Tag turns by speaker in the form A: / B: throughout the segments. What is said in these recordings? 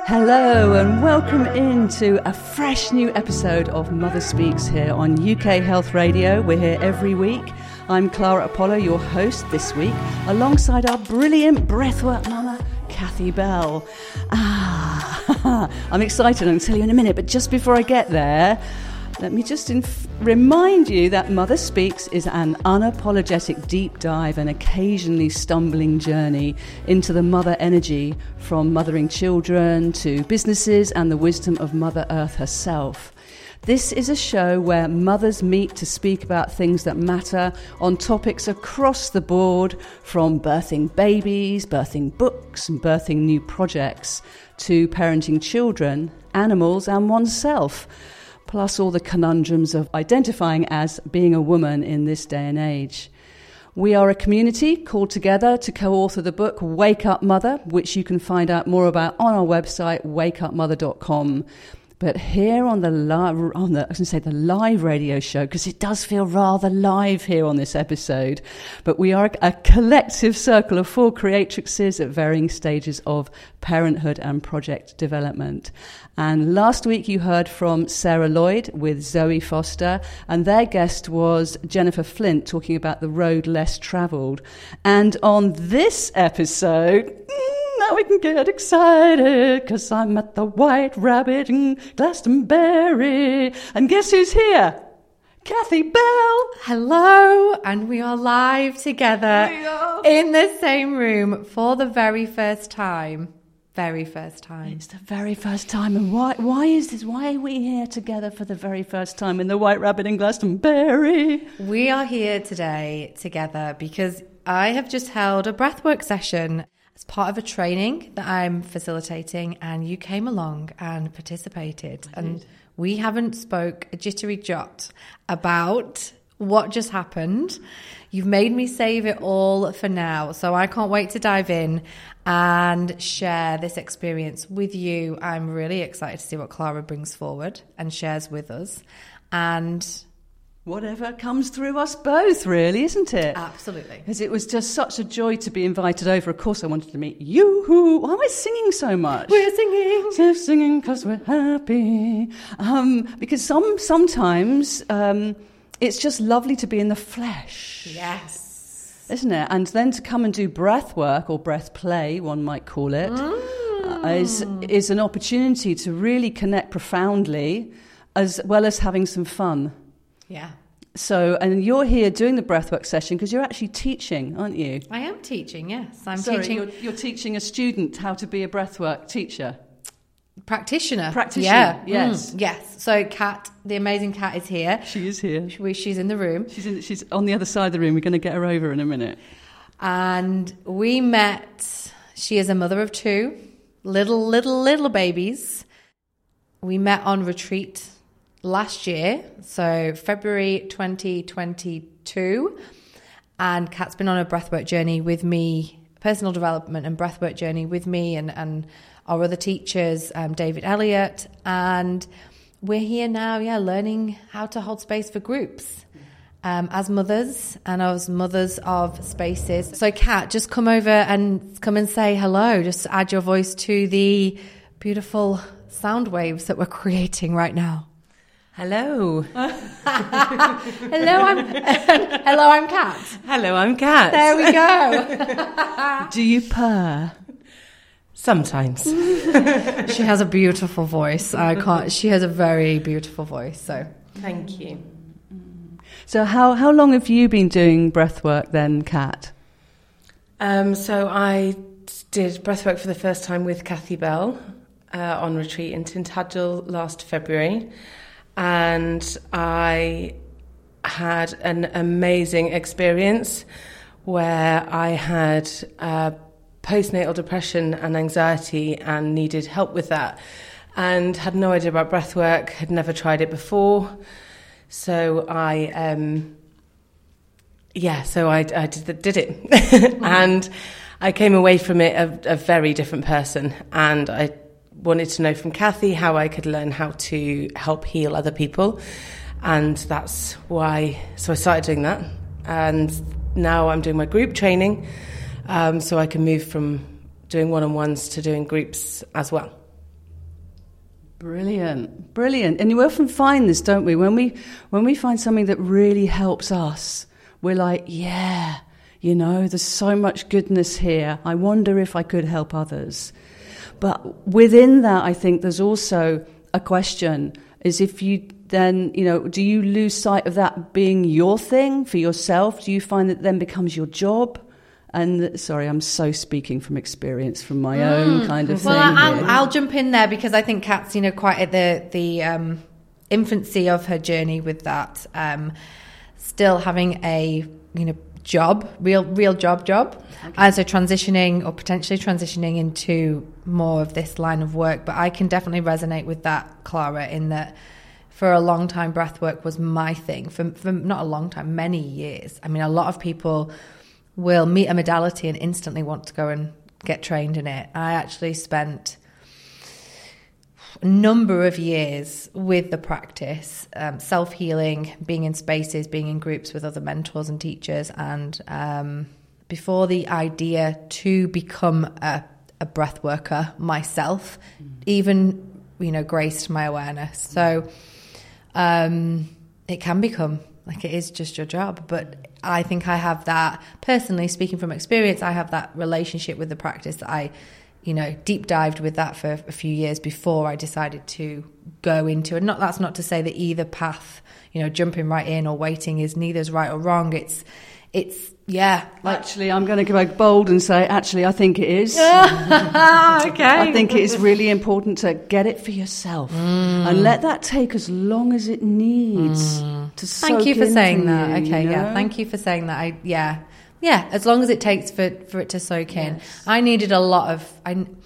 A: Hello and welcome into a fresh new episode of Mother Speaks here on UK Health Radio. We're here every week. I'm Clara Apollo, your host this week, alongside our brilliant breathwork mama, Kathy Bell. I'm excited, I'm going to tell you in a minute, but just before I get there, let me just remind you that Mother Speaks is an unapologetic deep dive and occasionally stumbling journey into the mother energy, from mothering children to businesses and the wisdom of Mother Earth herself. This is a show where mothers meet to speak about things that matter on topics across the board, from birthing babies, birthing books and birthing new projects, to parenting children, animals and oneself, plus all the conundrums of identifying as being a woman in this day and age. We are a community called together to co-author the book Wake Up Mother, which you can find out more about on our website, wakeupmother.com. But here on the live radio show, because it does feel rather live here on this episode, but we are a collective circle of 4 creatrixes at varying stages of parenthood and project development. And last week you heard from Sarah Lloyd with Zoe Foster, and their guest was Jennifer Flint, talking about the road less travelled. And on this episode, now we can get excited, because I'm at the White Rabbit in Glastonbury. And guess who's here? Kathy Bell.
B: Hello, and we are live together in the same room for the very first time. Very first time.
A: It's the very first time. And why is this? Why are we here together for the very first time in the White Rabbit in Glastonbury?
B: We are here today together because I have just held a breathwork session as part of a training that I'm facilitating, and you came along and participated. And we haven't spoke a jittery jot about what just happened. You've made me save it all for now, so I can't wait to dive in and share this experience with you. I'm really excited to see what Clara brings forward and shares with us. And
A: whatever comes through us both, really, isn't it?
B: Absolutely.
A: Because it was just such a joy to be invited over. Of course, I wanted to meet you. Why am I singing so much?
B: We're singing.
A: We're singing because we're happy. Because sometimes it's just lovely to be in the flesh.
B: Yes.
A: Isn't it? And then to come and do breath work, or breath play, one might call it, is an opportunity to really connect profoundly, as well as having some fun.
B: Yeah.
A: So, and you're here doing the breathwork session because you're actually teaching, aren't you?
B: I am teaching, yes.
A: Teaching. You're teaching a student how to be a breathwork teacher.
B: Practitioner,
A: yes.
B: Yes. So Kat, the amazing Kat, is here.
A: She is here.
B: She's in the room.
A: She's on the other side of the room. We're going to get her over in a minute.
B: And we met. She is a mother of 2 little babies. We met on retreat last year, so February 2022, and Kat's been on a breathwork journey with me, personal development and breathwork journey with me and our other teachers, David Elliott, and we're here now, learning how to hold space for groups as mothers and as mothers of spaces. So Kat, just come and say hello, just add your voice to the beautiful sound waves that we're creating right now.
C: Hello.
B: Hello, I'm Kat.
C: Hello, I'm Kat.
B: There we go.
A: Do you purr?
C: Sometimes.
B: She has a beautiful voice. She has a very beautiful voice. So
C: thank you.
A: So how long have you been doing breathwork then, Kat?
C: So I did breathwork for the first time with Kathy Bell on retreat in Tintagel last February. And I had an amazing experience where I had postnatal depression and anxiety and needed help with that, and had no idea about breathwork, had never tried it before. So I did it. And I came away from it a very different person, and I wanted to know from Kathy how I could learn how to help heal other people, and that's why. So I started doing that, and now I'm doing my group training, so I can move from doing one-on-ones to doing groups as well.
A: Brilliant, brilliant. And you often find this, don't we? When we find something that really helps us, we're like, yeah, there's so much goodness here. I wonder if I could help others. But within that, I think there's also a question, is if you then, do you lose sight of that being your thing for yourself? Do you find that then becomes your job? And sorry, I'm so speaking from experience, from my own kind of thing.
B: Well, I'll jump in there because I think Kat's, quite at the infancy of her journey with that. Still having a, job, real job, okay. As a transitioning or potentially transitioning into more of this line of work. But I can definitely resonate with that, Clara, in that for a long time, breathwork was my thing. For not a long time, many years. I mean, a lot of people will meet a modality and instantly want to go and get trained in it. I actually spent a number of years with the practice, self-healing, being in spaces, being in groups with other mentors and teachers, and before the idea to become a breath worker myself, even, graced my awareness. So it can become, like, it is just your job, but I think I have that, personally speaking from experience, I have that relationship with the practice that I, deep dived with that for a few years before I decided to go into it. That's not to say that either path, jumping right in or waiting is neither's right or wrong. It's yeah.
A: Actually, I'm going to go bold and say, actually, I think it is.
B: Okay.
A: I think it is really important to get it for yourself and let that take as long as it needs to soak
B: Thank you for saying that.
A: You,
B: okay, yeah. Thank you for saying that. Yeah, as long as it takes for it to soak in.
A: Yes.
B: I needed a lot of...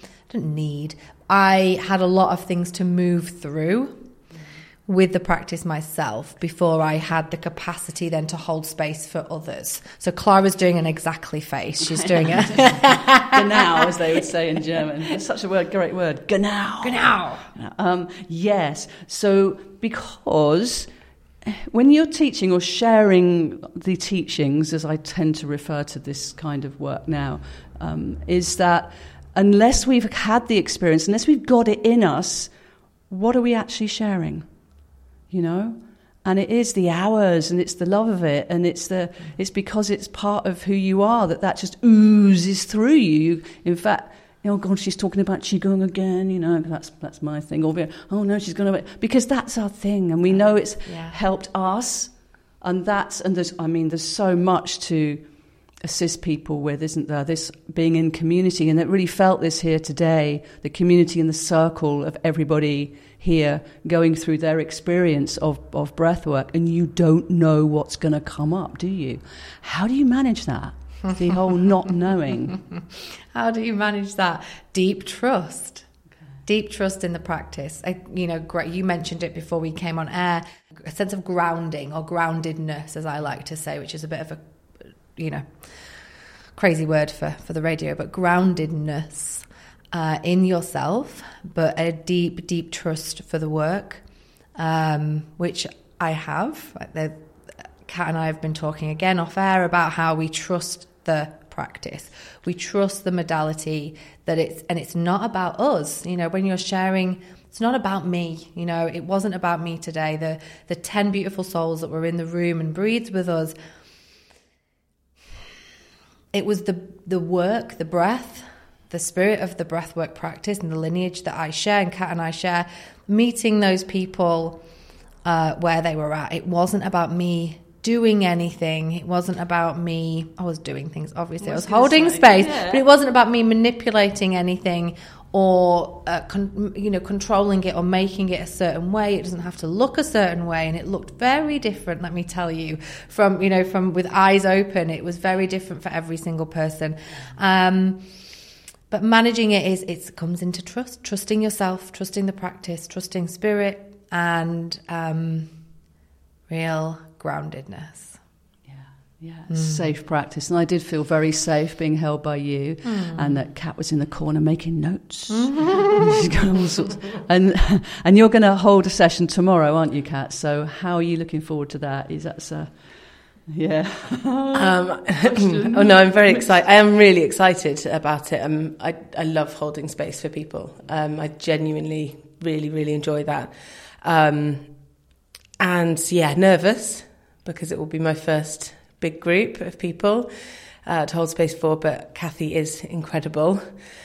B: I had a lot of things to move through with the practice myself before I had the capacity then to hold space for others. So Clara's doing an exactly face. She's doing it.
A: Genau, as they would say in German. It's such a great word. Genau.
B: Genau.
A: Yes. So because when you're teaching or sharing the teachings, as I tend to refer to this kind of work now, is that unless we've had the experience, unless we've got it in us, what are we actually sharing? And it is the hours, and it's the love of it, and it's because it's part of who you are that just oozes through you. In fact, oh God, she's talking about Qigong again, that's my thing. Or, oh no, she's going to, because that's our thing, and we know it's helped us, and there's so much to assist people with, isn't there? This being in community, and it really felt this here today, the community and the circle of everybody here going through their experience of breath work, and you don't know what's going to come up, do you? How do you manage that? The whole not knowing.
B: How do you manage that? Deep trust. Okay. Deep trust in the practice. You mentioned it before we came on air, a sense of grounding or groundedness, as I like to say, which is a bit of a crazy word for the radio, but groundedness in yourself, but a deep trust for the work, which I have. Kat and I have been talking again off air about how we trust the practice. We trust the modality it's not about us. When you're sharing, it's not about me. It wasn't about me today. The 10 beautiful souls that were in the room and breathed with us, it was the work, the breath, the spirit of the breathwork practice and the lineage that I share and Kat and I share, meeting those people where they were at. It wasn't about me doing anything. It wasn't about me. I was doing things, obviously. I was holding space, but it wasn't about me manipulating anything or controlling it or making it a certain way. It doesn't have to look a certain way, and it looked very different, let me tell you, from with eyes open. It was very different for every single person. But managing it comes into trusting yourself, trusting the practice, trusting spirit, and real groundedness.
A: Yeah, safe practice. And I did feel very safe being held by you, and that Kat was in the corner making notes. She's got all sorts. And you're going to hold a session tomorrow, aren't you, Kat? So how are you looking forward to that? Is that yeah.
C: Oh no, I'm very excited. I am really excited about it. I love holding space for people. I genuinely really, really enjoy that. And yeah, nervous because it will be my first big group of people to hold space for, but Kathy is incredible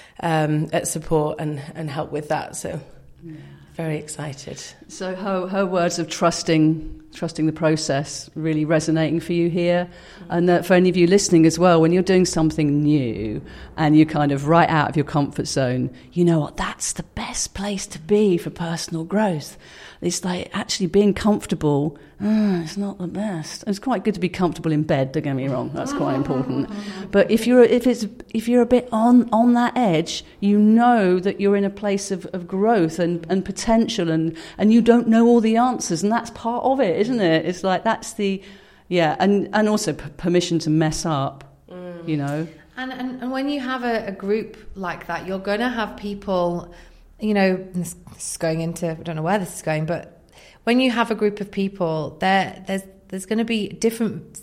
C: at support and help with that. So very excited.
A: So her words of trusting the process really resonating for you here. And for any of you listening as well, when you're doing something new and you're kind of right out of your comfort zone, you know what, that's the best place to be for personal growth. It's like actually being comfortable, it's not the best. It's quite good to be comfortable in bed, don't get me wrong, that's quite important. But if you're a bit on that edge, you know that you're in a place of growth and potential and you don't know all the answers, and that's part of it, isn't it? It's like that's and also permission to mess up, you know.
B: And when you have a group like that, you're going to have people, you know, this is going into, I don't know where this is going, but when you have a group of people, there's going to be different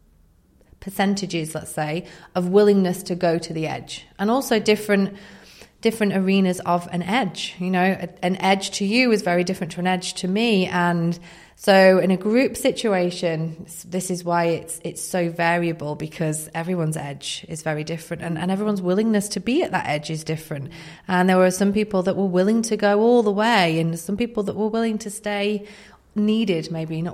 B: percentages, let's say, of willingness to go to the edge, and also different arenas of an edge. You know, an edge to you is very different to an edge to me, and so in a group situation, this is why it's so variable, because everyone's edge is very different, and everyone's willingness to be at that edge is different. And there were some people that were willing to go all the way, and some people that were willing to stay, needed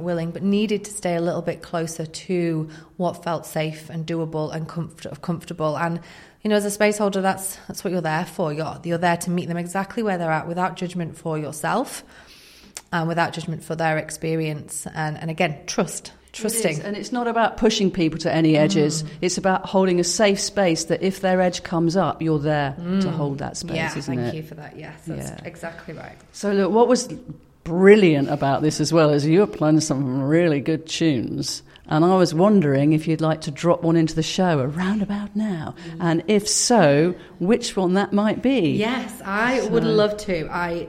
B: to stay a little bit closer to what felt safe and doable and comfortable. And you know, as a space holder, that's what you're there for. You're there to meet them exactly where they're at, without judgment for yourself, and without judgment for their experience. And again, trusting.
A: And it's not about pushing people to any edges. It's about holding a safe space that if their edge comes up, you're there to hold that space, isn't it?
B: Thank you for that. Yes, that's exactly right.
A: So look, what was brilliant about this as well is you were playing some really good tunes. And I was wondering if you'd like to drop one into the show around about now. And if so, which one that might be.
B: Yes, I would love to.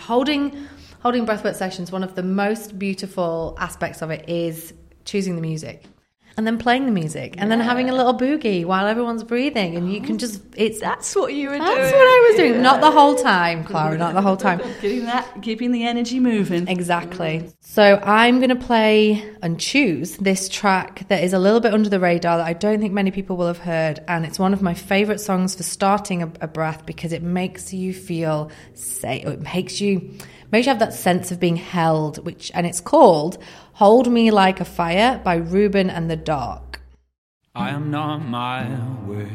B: Holding breathwork sessions, one of the most beautiful aspects of it is choosing the music and then playing the music and then having a little boogie while everyone's breathing, and you can just
A: that's what you were doing.
B: That's what I was doing. Not the whole time, Clara, not the whole time.
A: Keeping the energy moving.
B: Exactly. So I'm going to play and choose this track that is a little bit under the radar that I don't think many people will have heard, and it's one of my favourite songs for starting a breath because it makes you feel safe. It makes you have that sense of being held, and it's called Hold Me Like a Fire by Ruben and the Dark.
D: I am not my words,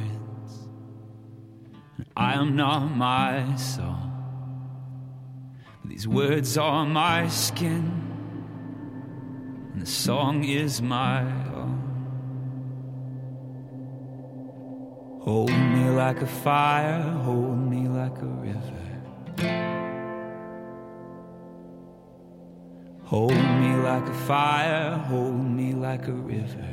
D: I am not my song. These words are my skin, and the song is my own. Hold me like a fire, hold me like a river. Hold me like a fire, hold me like a river.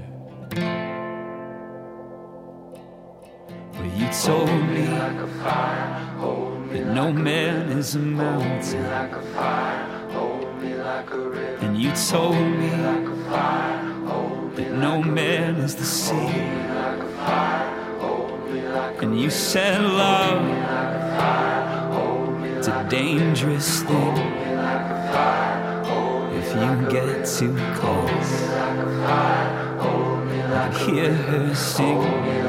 D: For you told me that no man is a mountain, and you told me that no man is the sea, and you said love, it's a dangerous thing. If you get too close, I can hear her sing,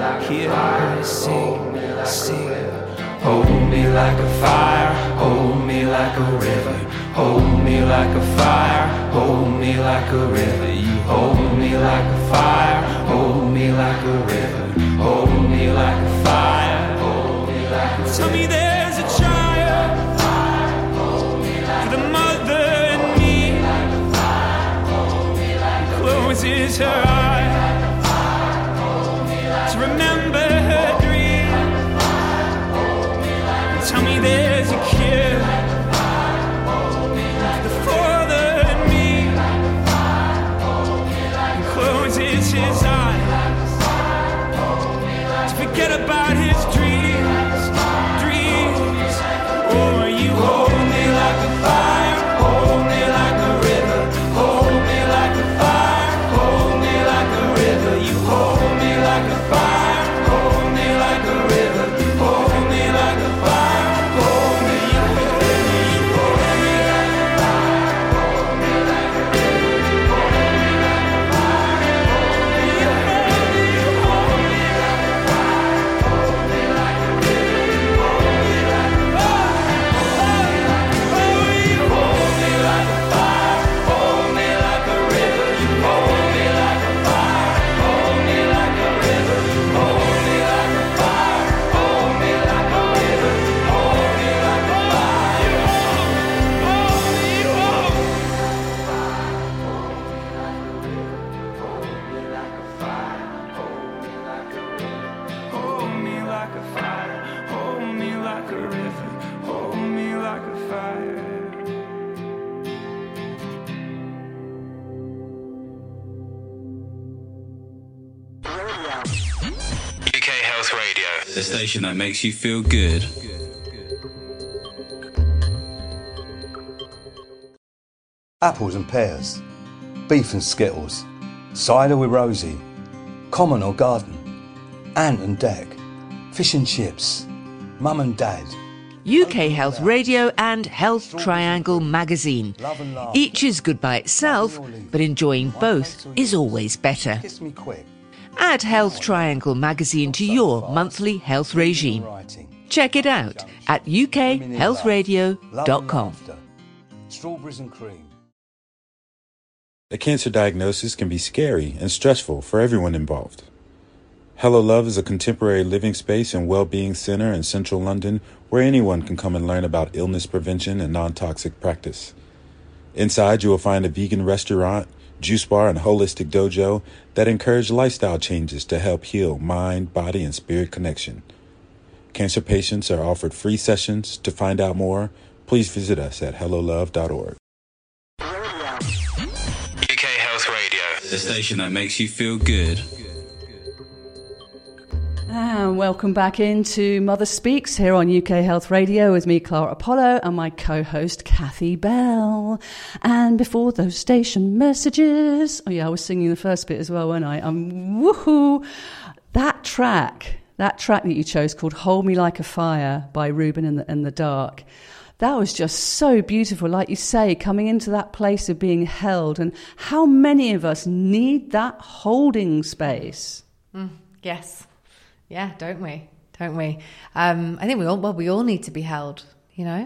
D: sing. Hold me like a fire, hold me like a river. Hold me like a fire, hold me like a river. You hold me like a fire, hold me like a river. Hold me like a fire, hold me like a river. Tell me there's a child for the mother and me. Closes her eyes to remember her dream. Tell me there's a cure for the father and me. And closes his eyes to forget about his dreams.
E: the station that makes you feel good.
F: Apples and pears, beef and skittles, cider with Rosie, common or garden, ant and deck, fish and chips, mum and dad.
G: UK Health Radio and Health Triangle magazine. Each is good by itself, but enjoying both is always better.
F: Kiss me quick.
G: Add Health Triangle magazine to your monthly health regime. Check it out at ukhealthradio.com.
F: Strawberries and cream.
H: A cancer diagnosis can be scary and stressful for everyone involved. Hello Love is a contemporary living space and well-being center in central London where anyone can come and learn about illness prevention and non-toxic practice. Inside, you will find a vegan restaurant, juice bar, and holistic dojo that encourage lifestyle changes to help heal mind, body, and spirit connection. Cancer patients are offered free sessions. To find out more, please visit us at hellolove.org.
E: UK Health Radio, the station that makes you feel good.
A: And welcome back into Mother Speaks here on UK Health Radio with me, Clara Apollo, and my co-host, Kathy Bell. And before those station messages... Oh, yeah, I was singing the first bit as well, weren't I? Woohoo! That track that you chose called Hold Me Like a Fire by Ruben and the Dark, that was just so beautiful. Like you say, coming into that place of being held. And how many of us need that holding space?
B: Yes. Yeah, don't we? I think we all need to be held, you know?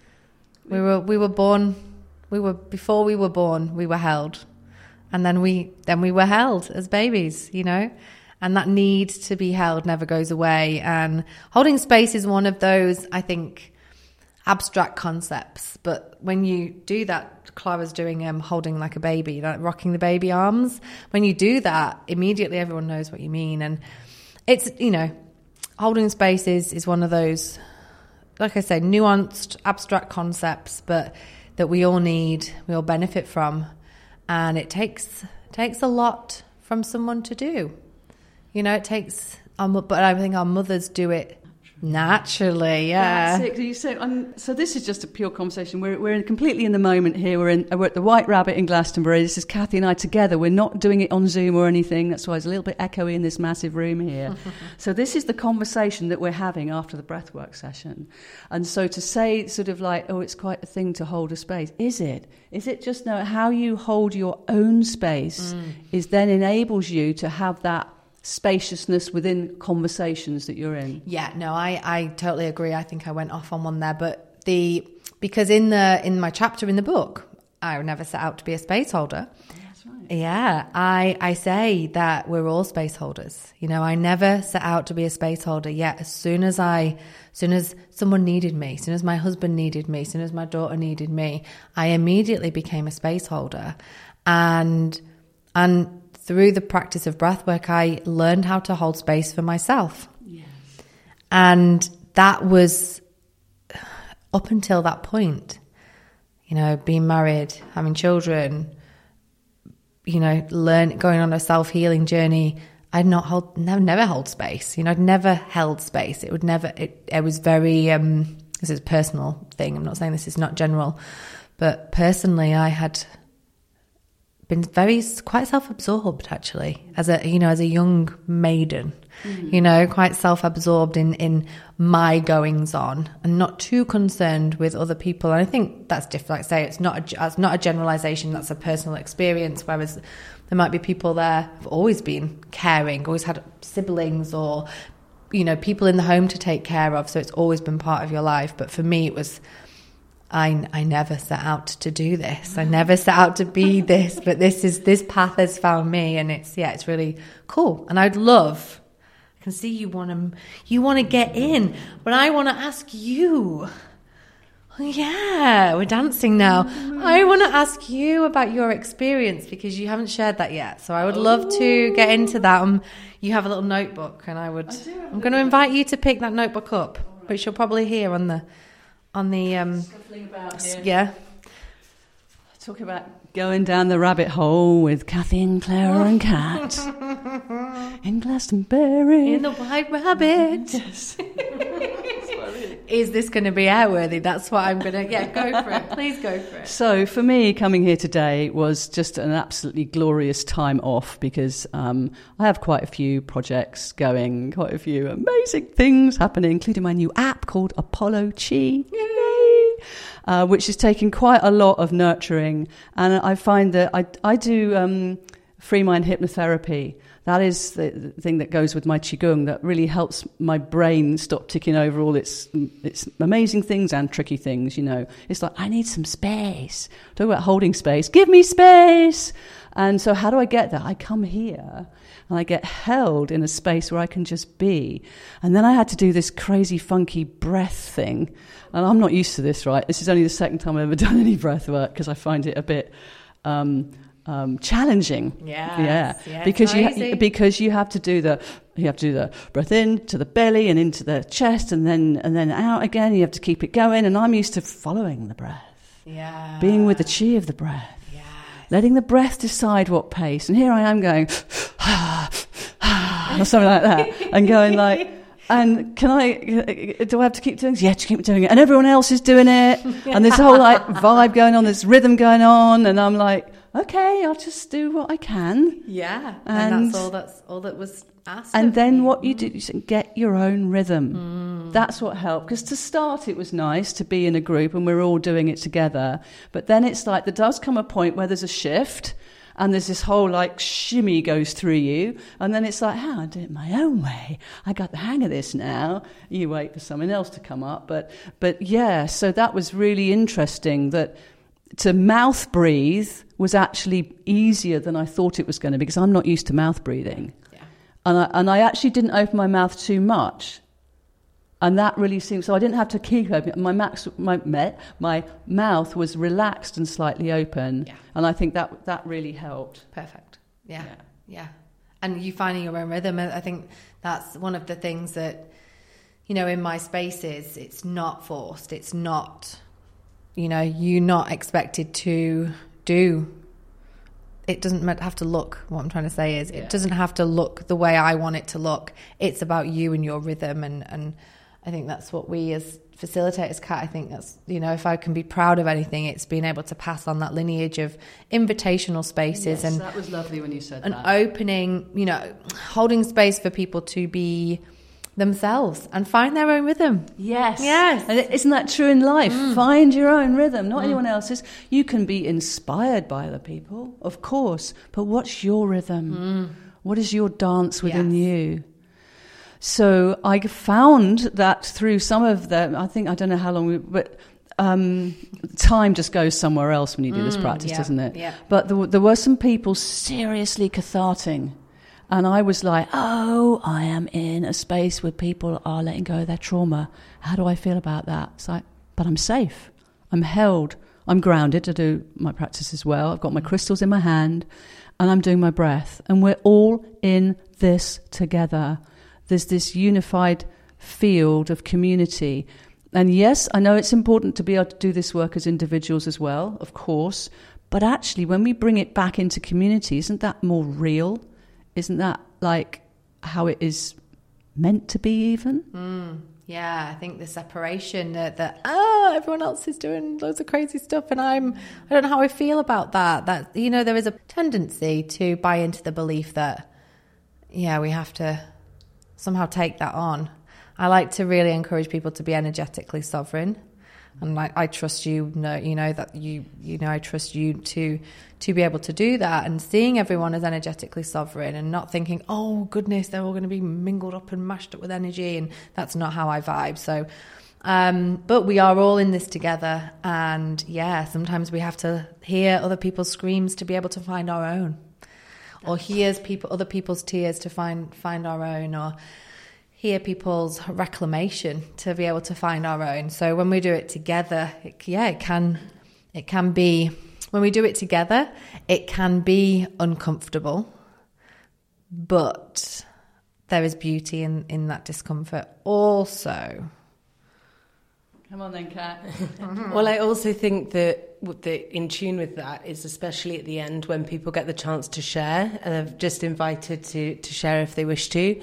B: We were born, before we were born, we were held. And then we were held as babies, you know? And that need to be held never goes away. And holding space is one of those, I think, abstract concepts. But when you do that, Clara's doing holding like a baby, like rocking the baby arms. When you do that, immediately everyone knows what you mean. And it's, you know, holding space is one of those, like I say, nuanced, abstract concepts, but that we all need, we all benefit from. And it takes a lot from someone to do. You know, it takes, but I think our mothers do it naturally, yeah.
A: That's it. So this is just a pure conversation. We're completely in the moment here. We're at the White Rabbit in Glastonbury. This is Kathy and I together. We're not doing it on Zoom or anything. That's why it's a little bit echoey in this massive room here. So this is the conversation that we're having after the breathwork session. And so to say sort of like, oh, it's quite a thing to hold a space. Is it? Is it just how you hold your own space is then enables you to have that spaciousness within conversations that you're in?
B: Yeah, no, I totally agree. I think I went off on one there, but because in my chapter in the book, I never set out to be a space holder.
A: That's right.
B: Yeah, I say that we're all space holders. You know, I never set out to be a space holder. Yet as soon as someone needed me, as soon as my husband needed me, as soon as my daughter needed me, I immediately became a space holder. And through the practice of breathwork, I learned how to hold space for myself.
A: Yes.
B: And that was up until that point, you know, being married, having children, you know, going on a self-healing journey. I'd never held space. You know, I'd never held space. It was very, this is a personal thing. I'm not saying this is not general, but personally, I had been quite self-absorbed actually as a young maiden, you know, quite self-absorbed in my goings on and not too concerned with other people. And I think that's different. Like I say, it's not a generalization. That's a personal experience. Whereas there might be people there who've always been caring, always had siblings or, you know, people in the home to take care of. So it's always been part of your life. But for me, it was, I never set out to do this. I never set out to be this, but this path has found me, and it's really cool. And I can see you want to get in, but I want to ask you. Yeah, we're dancing now. I want to ask you about your experience because you haven't shared that yet. So I would love to get into that. You have a little notebook, and I'm going to invite you to pick that notebook up, which you'll probably hear on the
A: scuffling about here.
B: Yeah.
A: Talk about going down the rabbit hole with Kathy and Clara and Kat in Glastonbury.
B: In the White Rabbit.
A: Yes.
B: Is this going to be airworthy? That's what I'm going to... Yeah, go for it. Please go for it.
A: So for me, coming here today was just an absolutely glorious time off because I have quite a few projects going, quite a few amazing things happening, including my new app called Apollo Chi. Yay! Which is taking quite a lot of nurturing. And I find that I do free mind hypnotherapy. That is the thing that goes with my Qigong that really helps my brain stop ticking over all its amazing things and tricky things, you know. It's like, I need some space. Talk about holding space. Give me space. And so how do I get that? I come here and I get held in a space where I can just be. And then I had to do this crazy, funky breath thing. And I'm not used to this, right? This is only the second time I've ever done any breath work because I find it a bit... challenging, because you have to do the breath in to the belly and into the chest and then out again. You have to keep it going, and I'm used to following the breath, being with the chi of the breath, letting the breath decide what pace. And here I am going or something like that, and going like. And do I have to keep doing it? Yeah, to keep doing it. And everyone else is doing it. And this whole like vibe going on, this rhythm going on. And I'm like, okay, I'll just do what I can.
B: Yeah. And that's all that was asked.
A: And then what you do, you get your own rhythm. That's what helped. Because to start, it was nice to be in a group and we're all doing it together. But then it's like, there does come a point where there's a shift. And there's this whole like shimmy goes through you. And then it's like, I do it my own way. I got the hang of this now. You wait for someone else to come up. But yeah, so that was really interesting that to mouth breathe was actually easier than I thought it was going to be because I'm not used to mouth breathing. Yeah. And I actually didn't open my mouth too much. And that really seemed... So I didn't have to keep open. My mouth was relaxed and slightly open. Yeah. And I think that really helped.
B: Perfect. Yeah. And you finding your own rhythm, I think that's one of the things that, you know, in my spaces, it's not forced. It's not, you know, you're not expected to do... It doesn't have to look, what I'm trying to say is, it doesn't have to look the way I want it to look. It's about you and your rhythm and I think that's what we as facilitators, Kat, I think that's, you know, if I can be proud of anything, it's being able to pass on that lineage of invitational spaces.
A: Yes, and that was lovely when you said
B: and
A: that.
B: And opening, you know, holding space for people to be themselves and find their own rhythm.
A: Yes. And isn't that true in life? Find your own rhythm, not anyone else's. You can be inspired by other people, of course, but what's your rhythm? What is your dance within you? So I found that through some of them, I don't know how long, but time just goes somewhere else when you do this practice, doesn't it? Yeah. But there were some people seriously catharting. And I was like, I am in a space where people are letting go of their trauma. How do I feel about that? It's like, but I'm safe. I'm held. I'm grounded to do my practice as well. I've got my crystals in my hand and I'm doing my breath. And we're all in this together. There's this unified field of community. And yes, I know it's important to be able to do this work as individuals as well, of course. But actually, when we bring it back into community, isn't that more real? Isn't that like how it is meant to be even?
B: Yeah, I think the separation that everyone else is doing loads of crazy stuff and I don't know how I feel about that. That, you know, there is a tendency to buy into the belief that, we have to somehow take that on. I like to really encourage people to be energetically sovereign. And I trust I trust you to be able to do that, and seeing everyone as energetically sovereign and not thinking, oh goodness, they're all going to be mingled up and mashed up with energy, and that's not how I vibe. So, but we are all in this together, and sometimes we have to hear other people's screams to be able to find our own, or hear other people's tears to find our own, or hear people's reclamation to be able to find our own. So when we do it together, it can be, when we do it together, it can be uncomfortable, but there is beauty in that discomfort also.
A: Come on then, Kat.
C: Well, I also think that in tune with that is especially at the end when people get the chance to share and they're just invited to share if they wish to.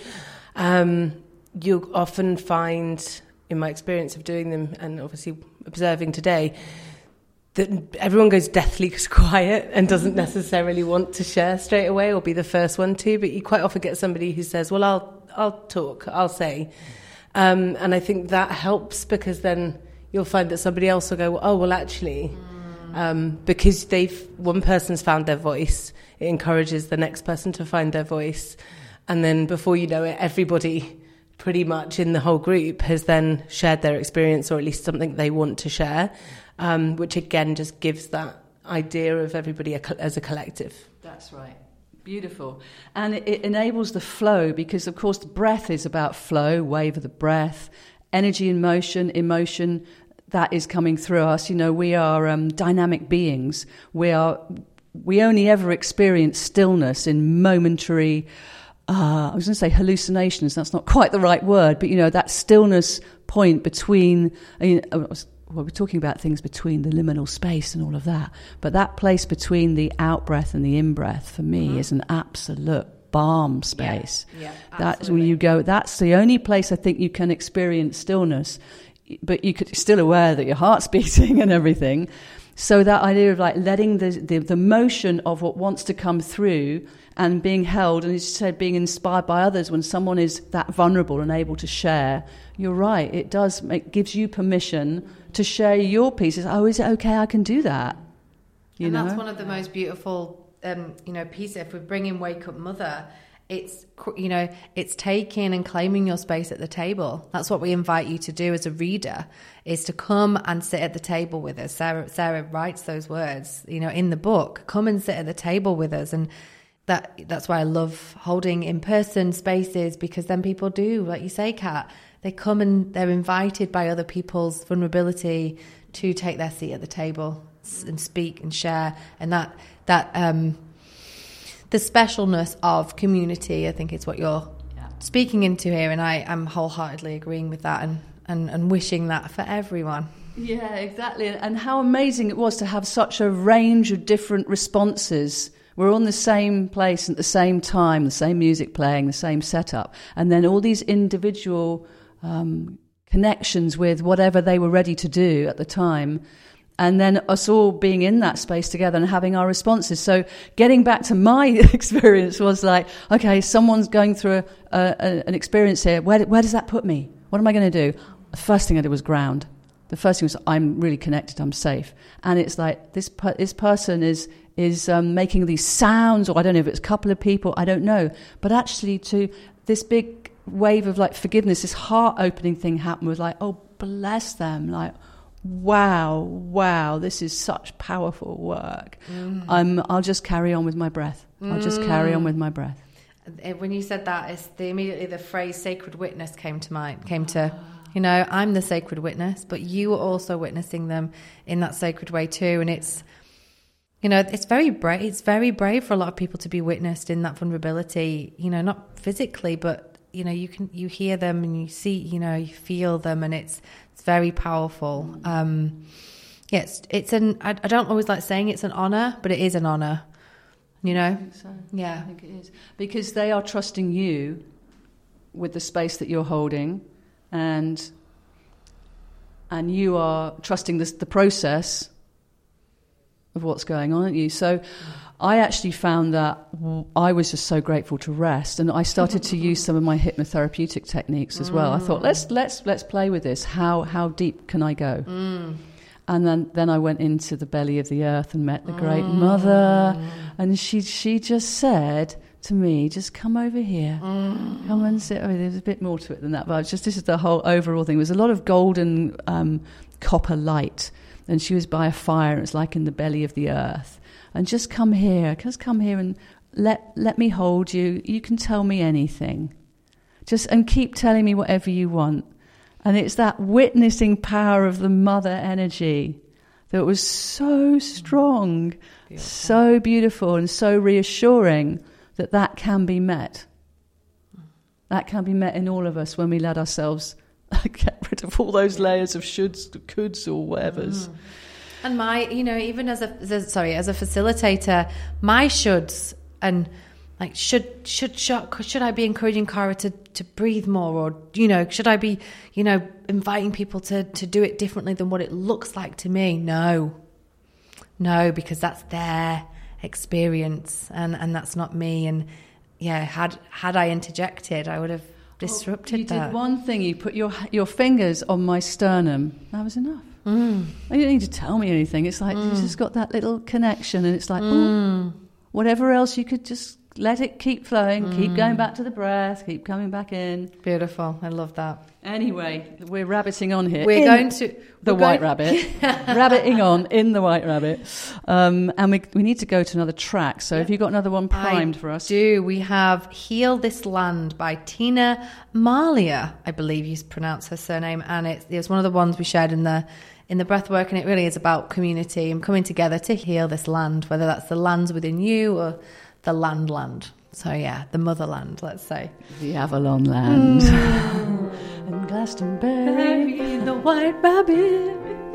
C: You'll often find, in my experience of doing them and obviously observing today, that everyone goes deathly quiet and doesn't necessarily want to share straight away or be the first one to, but you quite often get somebody who says, well, I'll talk, I'll say. And I think that helps, because then you'll find that somebody else will go, oh, well, actually, because one person's found their voice, it encourages the next person to find their voice. And then before you know it, everybody pretty much in the whole group has then shared their experience, or at least something they want to share, which again just gives that idea of everybody as a collective. That's right.
A: Beautiful. And it enables the flow, because, of course, the breath is about flow, wave of the breath, energy in motion, emotion that is coming through us. You know, we are dynamic beings. We only ever experience stillness in momentary, I was going to say hallucinations. That's not quite the right word, but, you know, that stillness point between, we're talking about things between the liminal space and all of that, but that place between the out-breath and the in-breath, for me, is an absolute balm space. Yeah, that's when you go, that's the only place I think you can experience stillness, but you could still aware that your heart's beating and everything. So that idea of like letting the motion of what wants to come through and being held, and as you said, being inspired by others when someone is that vulnerable and able to share, you're right, it gives you permission to share your pieces. Oh, is it okay? I can do that. You know?
B: That's one of the most beautiful, pieces. If we bring in Wake Up Mother, it's, it's taking and claiming your space at the table. That's what we invite you to do as a reader, is to come and sit at the table with us. Sarah writes those words, in the book. Come and sit at the table with us. And that's why I love holding in-person spaces, because then people do, like you say, Kat, they come and they're invited by other people's vulnerability to take their seat at the table and speak and share. And that the specialness of community, I think, is what you're speaking into here, and I am wholeheartedly agreeing with that and wishing that for everyone.
A: Yeah, exactly. And how amazing it was to have such a range of different responses. We're on the same place at the same time, the same music playing, the same setup, and then all these individual connections with whatever they were ready to do at the time. And then us all being in that space together and having our responses. So getting back to my experience was like, okay, someone's going through an experience here. Where does that put me? What am I going to do? The first thing I did was ground. The first thing was, I'm really connected, I'm safe. And it's like, this person is making these sounds, or I don't know if it's a couple of people, I don't know. But actually to this big wave of like forgiveness, this heart-opening thing happened with like, oh, bless them, like, wow, this is such powerful work. I'll just carry on with my breath. I'll just carry on with my breath.
B: When you said that, immediately the phrase sacred witness came to mind. I'm the sacred witness, but you are also witnessing them in that sacred way too. And it's, it's very brave. It's very brave for a lot of people to be witnessed in that vulnerability, not physically, but, you hear them and you see, you feel them, and it's very powerful. It's I don't always like saying it's an honor, but it is an honor, I think so. Yeah.
A: I think it is. Because they are trusting you with the space that you're holding, and you are trusting the process of what's going on at you. So I actually found that I was just so grateful to rest, and I started to use some of my hypnotherapeutic techniques as well. I thought, let's play with this. How deep can I go? And then I went into the belly of the earth and met the Great Mother, and she just said to me, just come over here, come and sit. There's a bit more to it than that, but this is the whole overall thing. There was a lot of golden copper light, and she was by a fire, and it was like in the belly of the earth. And just come here and let me hold you. You can tell me anything. And keep telling me whatever you want. And it's that witnessing power of the mother energy that was so strong, so beautiful, and so reassuring that can be met. That can be met in all of us when we let ourselves get rid of all those layers of shoulds, coulds, or whatevers.
B: And my, even as a facilitator, my shoulds and like should I be encouraging Cara to breathe more, or should I be inviting people to do it differently than what it looks like to me? No, because that's their experience and that's not me. And yeah, had I interjected, I would have disrupted that.
A: You did one thing. You put your fingers on my sternum. That was enough. You don't need to tell me anything. It's like you just got that little connection, and it's like, whatever else you could just let it keep flowing, keep going back to the breath, keep coming back in.
B: Beautiful. I love that.
A: Anyway, we're rabbiting on here.
B: We're going to...
A: The White Rabbit. Rabbiting on in the White Rabbit. And we need to go to another track. So have you got another one primed for us?
B: We have Heal This Land by Tina Malia, I believe you pronounce her surname. And it's one of the ones we shared in the breathwork. And it really is about community and coming together to heal this land, whether that's the lands within you or the land. So yeah, the motherland, let's say.
A: The Avalon land. And Glastonbury,
B: the White Rabbit.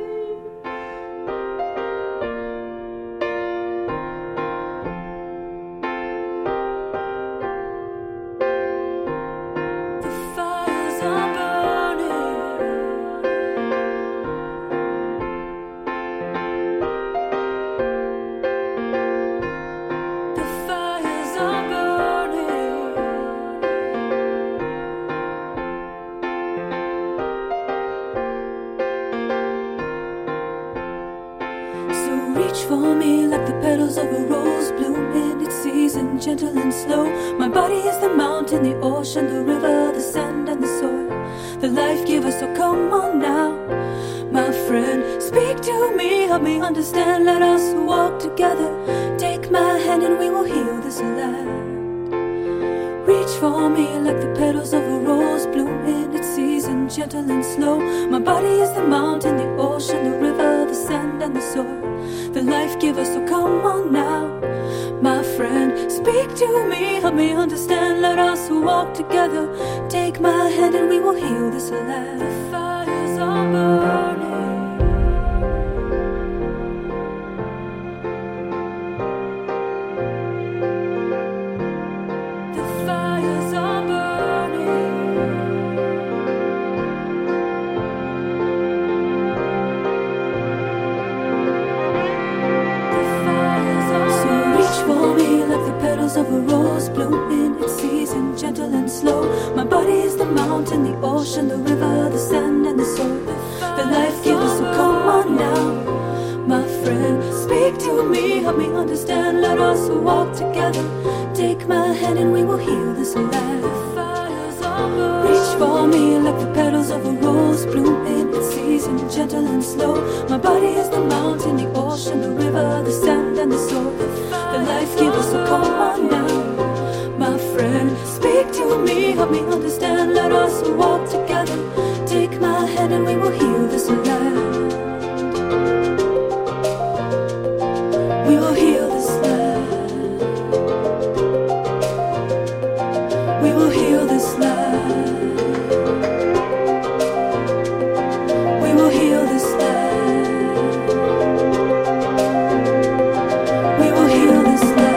I: For me like the petals of a rose bloom in its season, gentle and slow. My body is the mountain, the ocean, the river, the sand and the soil, the life giver. So come on now, my friend, speak to me, help me understand. Let us walk together, take my hand and we will heal this land. Reach for me like the petals of a rose bloom in its season, gentle and slow. My body is the mountain, the ocean, the river, the sand and the soil, the life giver. So come on now, my friend, speak to me, help me understand. Let us walk together, take my hand and we will heal this land. The fires are burning. The fires are burning. For me like the petals of a rose bloom in its season, gentle and slow. My body is the mountain, the ocean, the river, the sand and the soil, the life giver. So come on now, my friend, speak to me, help me understand. Let us walk together, take my hand and we will heal this land. Reach for me like the petals of a rose bloom in its season, gentle and slow. My body is the mountain, the ocean, the river, the sand and the soil, the life giver. So come on now, my friend, speak to me, help me understand. Let us walk together, take my hand and we will heal this land. We will heal this land. We will heal this land. We will heal this land. We will heal this land.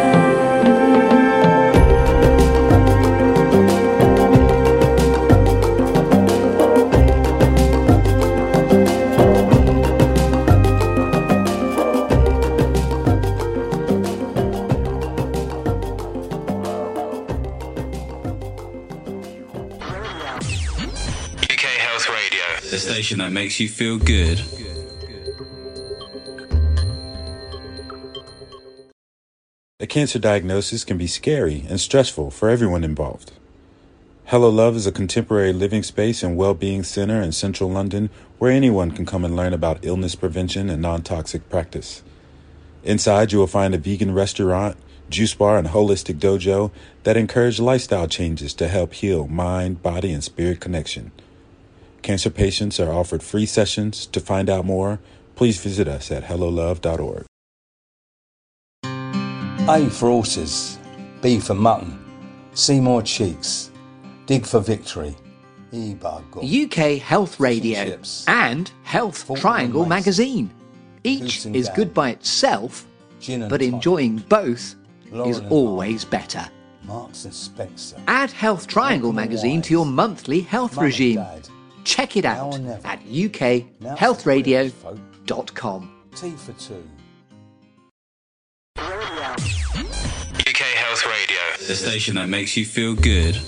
E: The station that makes you feel good.
H: A cancer diagnosis can be scary and stressful for everyone involved. Hello Love is a contemporary living space and well-being center in central London where anyone can come and learn about illness prevention and non-toxic practice. Inside, you will find a vegan restaurant, juice bar, and holistic dojo that encourage lifestyle changes to help heal mind, body, and spirit connection. Cancer patients are offered free sessions. To find out more, please visit us at hellolove.org.
F: A for horses, B for mutton, C more cheeks, dig for victory, E by God.
J: UK Health Radio and Health Triangle magazine. Each
F: Goose and
J: is
F: Gab,
J: good by itself,
F: Gin and
J: but
F: Tonic,
J: enjoying both
F: Lauren
J: is
F: and
J: always
F: Hardy,
J: better.
F: Marks and Spencer.
J: Add Health Triangle
F: Malcolm and
J: magazine to
F: Wise,
J: your monthly health
F: Mum and
J: regime.
F: Dad,
J: Check it
F: Now
J: out
F: or Never.
J: at
F: Now it's
J: ukhealthradio.com.
F: Tea for two.
E: UK Health Radio, the station that makes you feel good.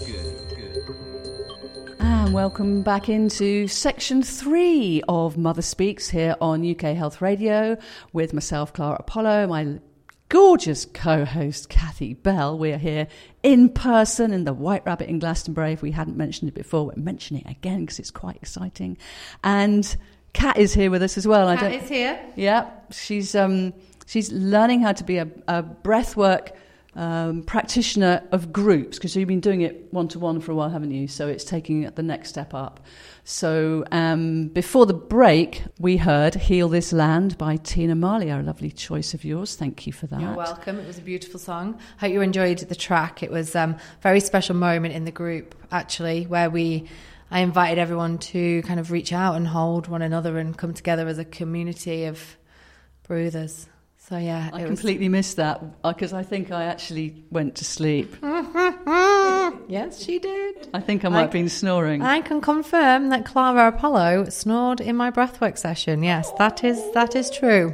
A: And welcome back into section 3 of Mother Speaks here on UK Health Radio with myself, Clara Apollo, my gorgeous co-host, Kathy Bell. We're here in person in the White Rabbit in Glastonbury. If we hadn't mentioned it before, we're mentioning it again because it's quite exciting. And Kat is here with us as well.
B: Kat is here.
A: Yeah, she's learning how to be a breathwork practitioner of groups, because you've been doing it one-to-one for a while, haven't you? So it's taking the next step up. So before the break, we heard Heal This Land by Tina Marley, a lovely choice of yours. Thank you for that.
B: You're welcome. It was a beautiful song. Hope you enjoyed the track. It was a very special moment in the group, actually, where I invited everyone to kind of reach out and hold one another and come together as a community of brothers. So, yeah.
A: I completely missed that because I think I actually went to sleep.
B: Yes, she did.
A: I think I might have been snoring.
B: I can confirm that Clara Apollo snored in my breathwork session. Yes, that is true.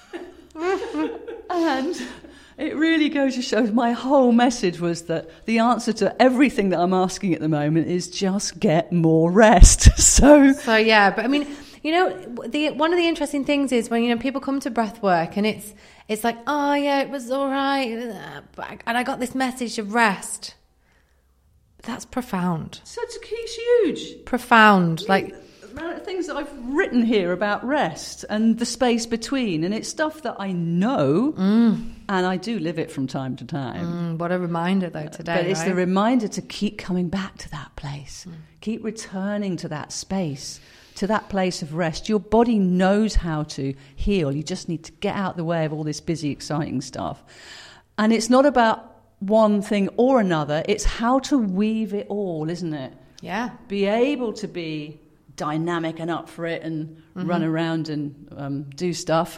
A: And it really goes to show my whole message was that the answer to everything that I'm asking at the moment is just get more rest. So
B: yeah, but I mean, you know, one of the interesting things is when, you know, people come to breathwork and it's like, oh yeah, it was all right, and I got this message of rest. That's profound.
A: So it's huge.
B: Profound. Like
A: things that I've written here about rest and the space between, and it's stuff that I know, and I do live it from time to time.
B: What a reminder, though, today.
A: But it's
B: right?
A: the reminder to keep coming back to that place, keep returning to that space, to that place of rest. Your body knows how to heal. You just need to get out the way of all this busy, exciting stuff. And it's not about one thing or another, it's how to weave it all, isn't it?
B: Yeah.
A: Be able to be dynamic and up for it and run around and do stuff,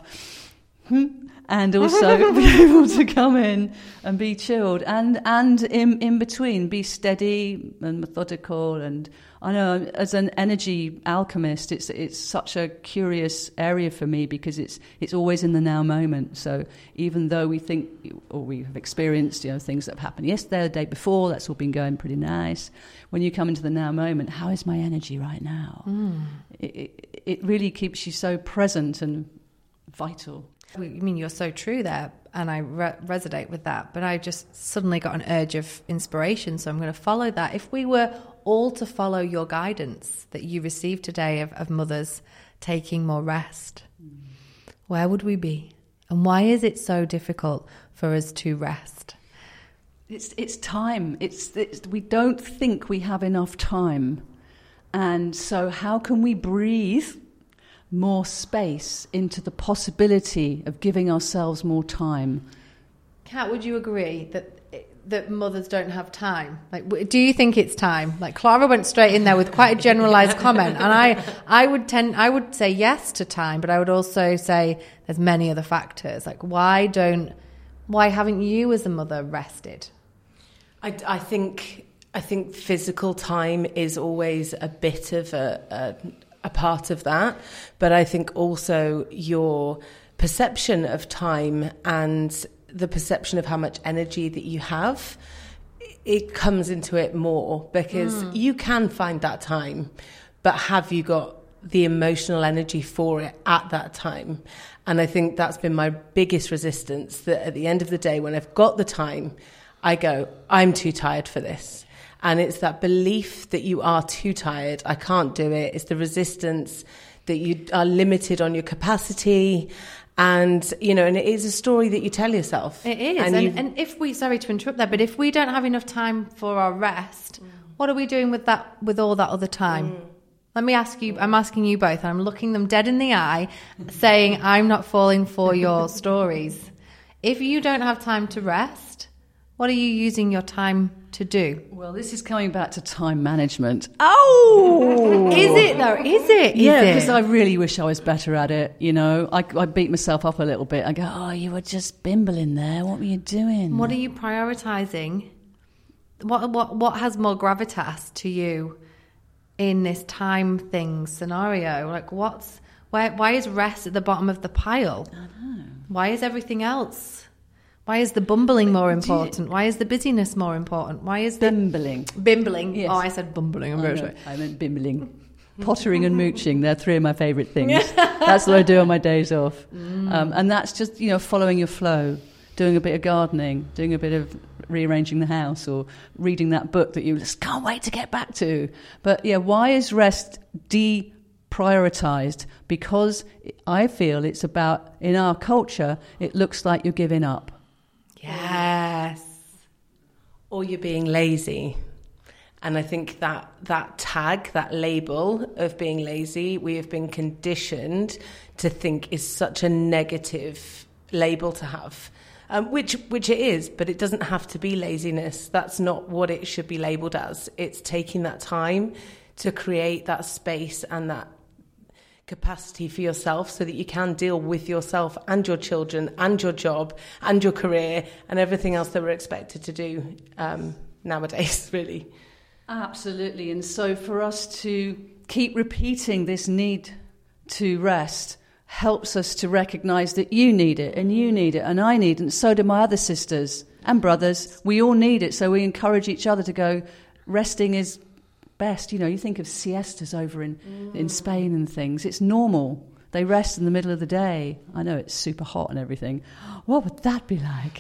A: and also be able to come in and be chilled, and in between be steady and methodical. And I know as an energy alchemist, it's such a curious area for me because it's always in the now moment. So even though we think or we have experienced, you know, things that have happened yesterday, the day before, that's all been going pretty nice. When you come into the now moment, how is my energy right now? It really keeps you so present and vital.
B: I mean, you're so true there, and I resonate with that, but I just suddenly got an urge of inspiration, so I'm going to follow that. If we were all to follow your guidance that you received today of mothers taking more rest, where would we be? And why is it so difficult for us to rest?
A: It's time. We don't think we have enough time. And so how can we breathe more space into the possibility of giving ourselves more time?
B: Kat, would you agree that mothers don't have time? Like, do you think it's time? Like, Clara went straight in there with quite a generalised comment, and I would say yes to time, but I would also say there's many other factors. Like, why haven't you as a mother rested?
C: I think physical time is always a bit of a part of that, but I think also your perception of time and the perception of how much energy that you have, it comes into it more because you can find that time, but have you got the emotional energy for it at that time? And I think that's been my biggest resistance, that at the end of the day, when I've got the time, I go, I'm too tired for this. And it's that belief that you are too tired, I can't do it. It's the resistance that you are limited on your capacity. And, you know, and it is a story that you tell yourself.
B: It is. And if we, sorry to interrupt there, but if we don't have enough time for our rest, what are we doing with all that other time? Let me ask you, I'm asking you both, and I'm looking them dead in the eye, saying I'm not falling for your stories. If you don't have time to rest, what are you using your time to do?
A: Well, this is coming back to time management. Oh!
B: Is it though? Is it?
A: Yeah, because I really wish I was better at it. You know, I beat myself up a little bit. I go, oh, you were just bimbling there. What were you doing?
B: What are you prioritising? What has more gravitas to you in this time thing scenario? Like, why is rest at the bottom of the pile?
A: I know.
B: Why is everything else? Why is the bumbling more important? Why is the busyness more important? Why is the... Bimbling.
A: Yes.
B: Oh, I said bumbling. I'm very sorry.
A: I meant bimbling. Pottering and mooching, they're three of my favourite things. That's what I do on my days off. And that's just, following your flow, doing a bit of gardening, doing a bit of rearranging the house, or reading that book that you just can't wait to get back to. But yeah, why is rest deprioritised? Because I feel it's about, in our culture, it looks like you're giving up.
B: Yes.
C: Or you're being lazy. And I think that tag, that label of being lazy, we have been conditioned to think is such a negative label to have, which it is, but it doesn't have to be laziness. That's not what it should be labelled as. It's taking that time to create that space and that capacity for yourself so that you can deal with yourself and your children and your job and your career and everything else that we're expected to do nowadays, really.
A: Absolutely. And so for us to keep repeating this need to rest helps us to recognise that you need it and you need it and I need it, and so do my other sisters and brothers. We all need it, so we encourage each other to go, resting is best. You think of siestas over in Spain and things. It's normal. They rest in the middle of the day. I know it's super hot and everything. What would that be like?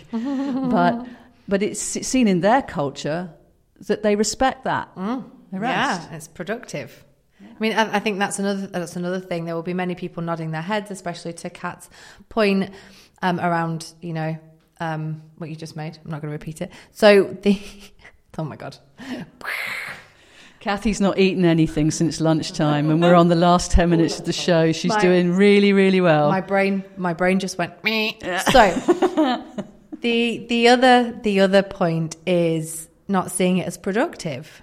A: But it's seen in their culture that they respect that. They rest.
B: Yeah, it's productive. I mean, I think that's another thing. There will be many people nodding their heads, especially to Kat's point around, what you just made. I'm not going to repeat it. So oh my God.
A: Kathy's not eaten anything since lunchtime, and we're on the last 10 minutes of the show. She's doing really, really well.
B: My brain just went meh. So the other point is not seeing it as productive.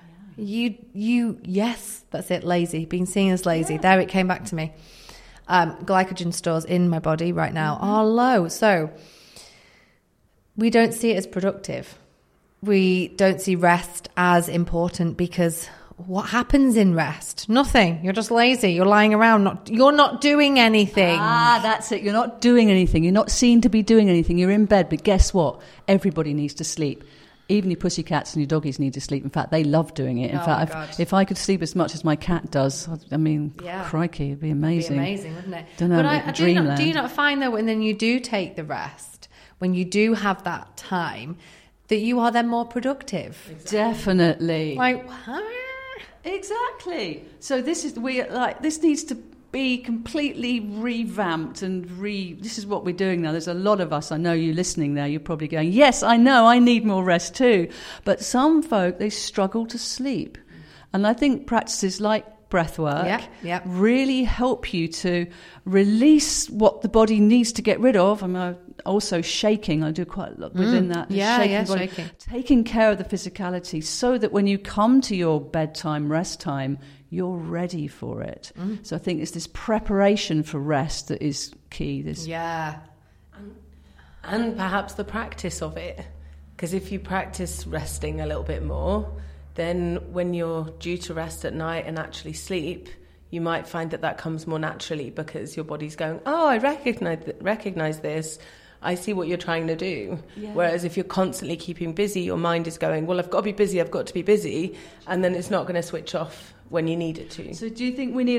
B: Yes, that's it. Lazy, being seen as lazy. Yeah. There, it came back to me. Glycogen stores in my body right now are low, so we don't see it as productive. We don't see rest as important, because what happens in rest? Nothing. You're just lazy. You're lying around. You're not doing anything.
A: That's it. You're not doing anything. You're not seen to be doing anything. You're in bed. But guess what? Everybody needs to sleep. Even your pussycats and your doggies need to sleep. In fact, they love doing it. In fact, if I could sleep as much as my cat does, crikey, it'd be amazing.
B: It'd be amazing, wouldn't it?
A: Don't know, dreamland.
B: Do you not find, though, when then you do take the rest, when you do have that time, that you are then more productive?
A: Exactly. Definitely.
B: Like,
A: exactly. So this needs to be completely revamped and this is what we're doing now. There's a lot of us, I know you listening there, you're probably going, yes, I know, I need more rest too. But some folk, they struggle to sleep. And I think practices like breath work really help you to release what the body needs to get rid of. I'm also shaking. I do quite a lot within that.
B: Shaking.
A: Taking care of the physicality so that when you come to your bedtime, rest time, you're ready for it. So I think it's this preparation for rest that is key.
C: And perhaps the practice of it. Because if you practice resting a little bit more, then when you're due to rest at night and actually sleep, you might find that comes more naturally, because your body's going, oh, I recognize this. I see what you're trying to do. Yeah. Whereas if you're constantly keeping busy, your mind is going, well, I've got to be busy, and then it's not going to switch off when you need it to.
A: So do you think we need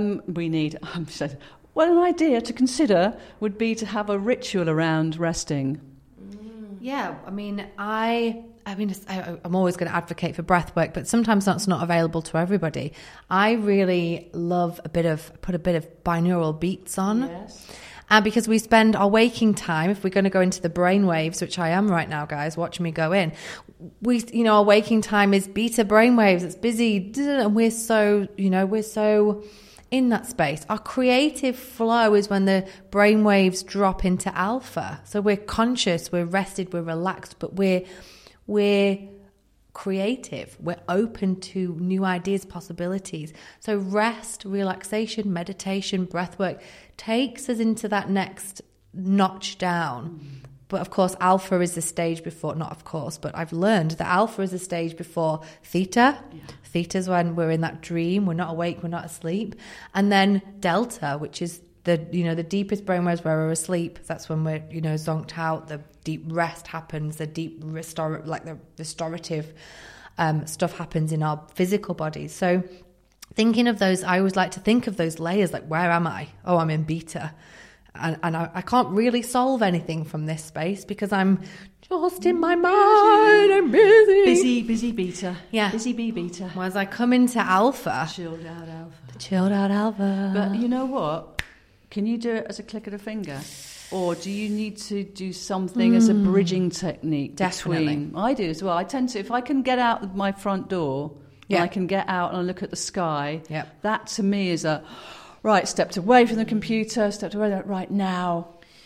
A: an idea to consider would be to have a ritual around resting?
B: Yeah, I mean, I'm always going to advocate for breath work, but sometimes that's not available to everybody. I really love put a bit of binaural beats on.
A: Yes.
B: And because we spend our waking time, if we're going to go into the brain waves, which I am right now, guys, watch me go in, our waking time is beta brain waves. It's busy, and we're so in that space. Our creative flow is when the brain waves drop into alpha. So we're conscious, we're rested, we're relaxed, but we're creative. We're open to new ideas, possibilities. So rest, relaxation, meditation, breath work takes us into that next notch down. But of course, alpha is the stage before, not of course, but I've learned that alpha is the stage before theta. Yeah. Theta is when we're in that dream, we're not awake, we're not asleep. And then delta, which is the deepest brainwaves where we're asleep. That's when we're, zonked out, the deep rest happens, the deep the restorative stuff happens in our physical bodies. So thinking of those, I always like to think of those layers, like, where am I? Oh, I'm in beta. And I can't really solve anything from this space because I'm just in my mind. I'm busy.
A: Busy beta.
B: Yeah.
A: Busy bee beta.
B: Whereas I come into alpha.
A: Chilled out alpha.
B: Chilled out alpha.
A: But you know what? Can you do it as a click of a finger? Or do you need to do something as a bridging technique?
B: Definitely.
A: I do as well. I tend to, if I can get out of my front door, and I can get out and I look at the sky, that to me is right, stepped away from the computer, stepped away, right now.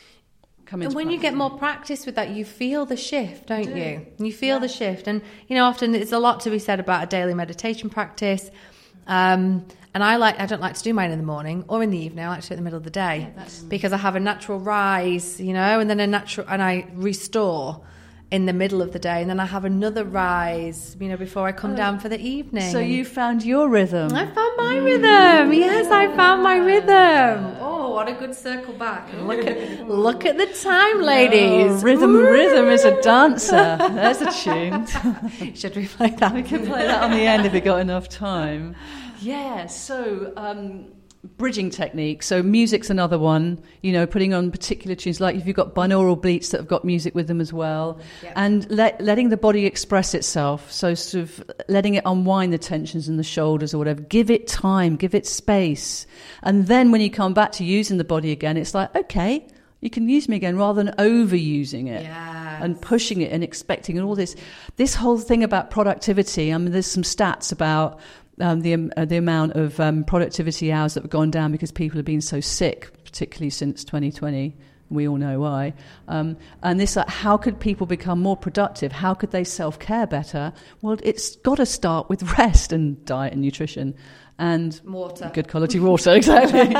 B: And when you get more practice with that, you feel the shift, don't you? You feel the shift. And, often it's a lot to be said about a daily meditation practice. And I don't like to do mine in the morning or in the evening. I like to do it in the middle of the day because I have a natural rise, and then and I restore in the middle of the day, and then I have another rise, before I come down for the evening.
A: So you found your rhythm.
B: I found my rhythm. Yes, I found my rhythm. Oh, what a good circle back. And look at the time, ladies.
A: Rhythm is a dancer. There's a tune.
B: Should we play that?
A: We can play that on the end if we got enough time. Yeah, so bridging technique. So music's another one, putting on particular tunes, like if you've got binaural beats that have got music with them as well. Yep. And letting the body express itself. So sort of letting it unwind the tensions in the shoulders or whatever. Give it time, give it space. And then when you come back to using the body again, it's like, okay, you can use me again, rather than overusing it and pushing it and expecting and all this. This whole thing about productivity, there's some stats about the amount of productivity hours that have gone down because people have been so sick, particularly since 2020. We all know why. And this, how could people become more productive? How could they self-care better? Well, it's got to start with rest and diet and nutrition. And
B: water.
A: Good quality water, exactly.
B: And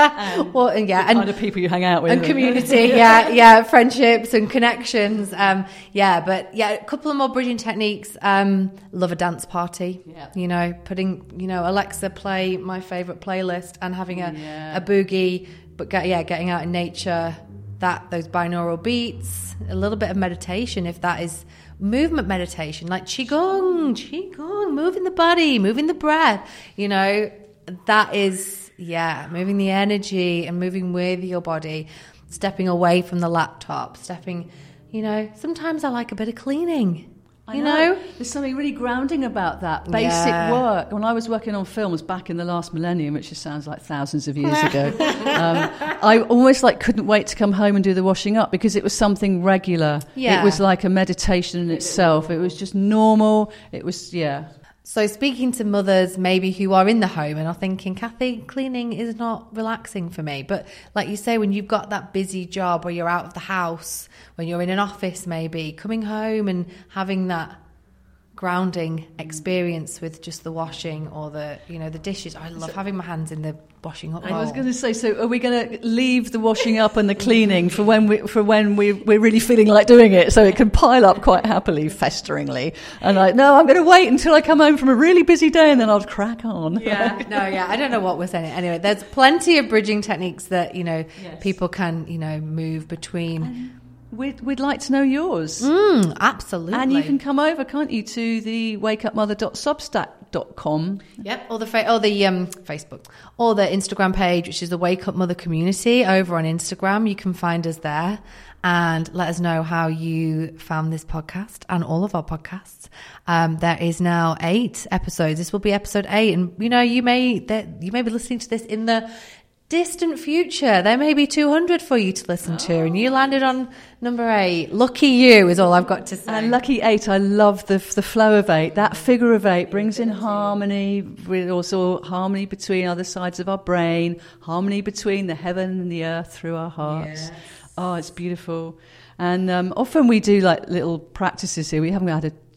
B: the
A: kind of people you hang out with.
B: And community, friendships and connections. A couple of more bridging techniques. Love a dance party. Yeah. Putting, Alexa, play my favourite playlist and having a boogie, but getting out in nature, those binaural beats, a little bit of meditation if that is movement meditation, like Qigong, moving the body, moving the breath, that is, moving the energy and moving with your body, stepping away from the laptop, sometimes I like a bit of cleaning.
A: There's something really grounding about that basic work. When I was working on films back in the last millennium, which just sounds like thousands of years ago, I almost couldn't wait to come home and do the washing up because it was something regular. It was like a meditation in itself. It was just normal. It was,
B: So speaking to mothers maybe who are in the home and are thinking, Kathy, cleaning is not relaxing for me. But like you say, when you've got that busy job or you're out of the house, when you're in an office maybe, coming home and having that grounding experience with just the washing or the dishes. I love having my hands in the washing up bowl.
A: I was going to say, so are we going to leave the washing up and the cleaning for when we're really feeling like doing it, so it can pile up quite happily, festeringly? And no, I'm going to wait until I come home from a really busy day and then I'll crack on.
B: I don't know what we're saying. Anyway, there's plenty of bridging techniques that people can move between.
A: We'd like to know yours.
B: Absolutely.
A: And you can come over, can't you, to the wakeupmother.substack.com.
B: Yep, or the Facebook, or the Instagram page, which is the Wake Up Mother Community over on Instagram. You can find us there and let us know how you found this podcast and all of our podcasts. There is now 8 episodes. This will be episode 8, and you may be listening to this in the distant future. There may be 200 for you to listen to, and you landed on number 8. Lucky you is all I've got to say.
A: And lucky 8, I love the flow of 8. That figure of 8 brings in harmony, with also harmony between other sides of our brain, harmony between the heaven and the earth through our hearts. Yes. Oh, it's beautiful. And often we do little practices here. We haven't had a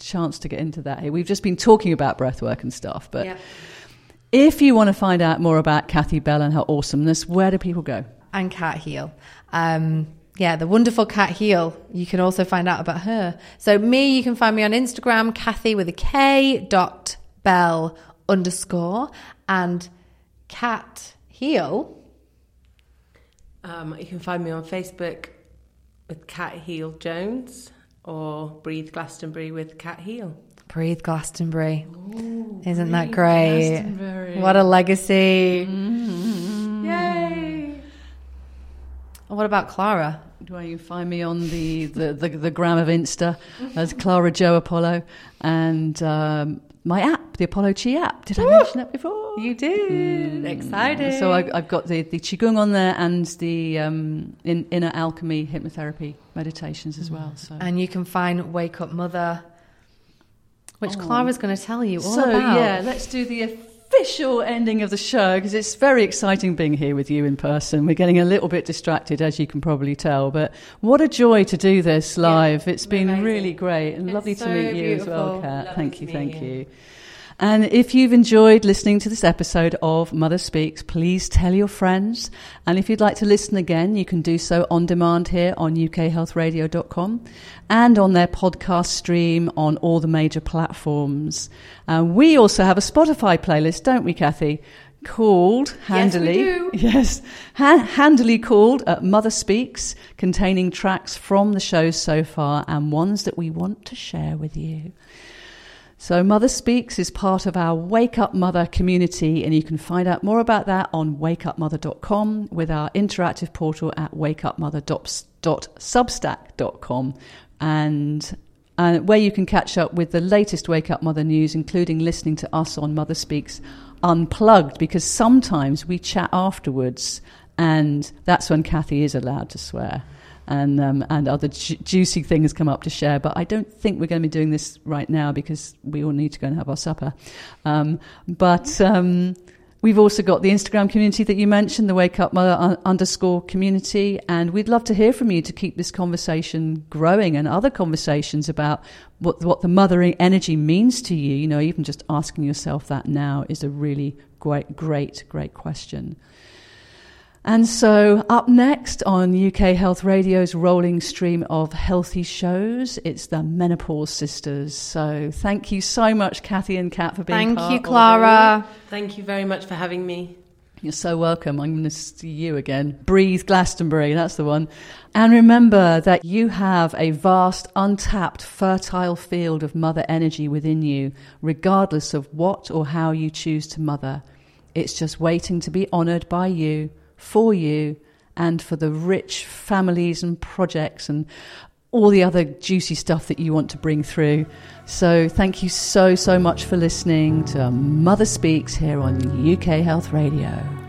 A: chance to get into that here. We've just been talking about breathwork and stuff, but if you want to find out more about Kathy Bell and her awesomeness, where do people go?
B: And Kat Heel. The wonderful Kat Heel. You can also find out about her. So me, you can find me on Instagram, Kathy with a K, .bell_, and Kat Heel.
C: You can find me on Facebook with Kat Heel Jones, or Breathe Glastonbury with Kat Heel.
B: Breathe Glastonbury.
C: Ooh,
B: Isn't that great? What a legacy. Mm-hmm. Yay. What about Clara?
A: Well, you find me on the gram of Insta as Clara Jo Apollo, and my app, the Apollo Chi app. Did I mention that before?
B: You did. Exciting.
A: So I've got the Qigong on there and the Inner Alchemy hypnotherapy meditations as well. So.
B: And you can find Wake Up Mother, which Clara's going to tell you all
A: about.
B: So
A: yeah, let's do the official ending of the show, because it's very exciting being here with you in person. We're getting a little bit distracted, as you can probably tell, but what a joy to do this live. It's been amazing. Really great, and lovely to meet you as well, Kat. Thank you. And if you've enjoyed listening to this episode of Mother Speaks, please tell your friends. And if you'd like to listen again, you can do so on demand here on ukhealthradio.com and on their podcast stream on all the major platforms. We also have a Spotify playlist, don't we, Kathy? Called, handily, handily called Mother Speaks, containing tracks from the shows so far and ones that we want to share with you. So Mother Speaks is part of our Wake Up Mother community, and you can find out more about that on wakeupmother.com with our interactive portal at wakeupmother.substack.com, and where you can catch up with the latest Wake Up Mother news, including listening to us on Mother Speaks Unplugged, because sometimes we chat afterwards, and that's when Kathy is allowed to swear. And other juicy things come up to share. But I don't think we're going to be doing this right now because we all need to go and have our supper. But we've also got the Instagram community that you mentioned, the Wake Up Mother _ community. And we'd love to hear from you to keep this conversation growing, and other conversations about what the mothering energy means to you. You know, even just asking yourself that now is a really great question. And so up next on UK Health Radio's rolling stream of healthy shows, it's the Menopause Sisters. So thank you so much, Kathy and Kat, for being part.
B: Thank you, Clara.
C: Thank you very much for having me.
A: You're so welcome. I'm going to see you again. Breathe Glastonbury, that's the one. And remember that you have a vast, untapped, fertile field of mother energy within you, regardless of what or how you choose to mother. It's just waiting to be honoured by you, for you, and for the rich families and projects and all the other juicy stuff that you want to bring through. So thank you so much for listening to Mother Speaks here on UK Health Radio.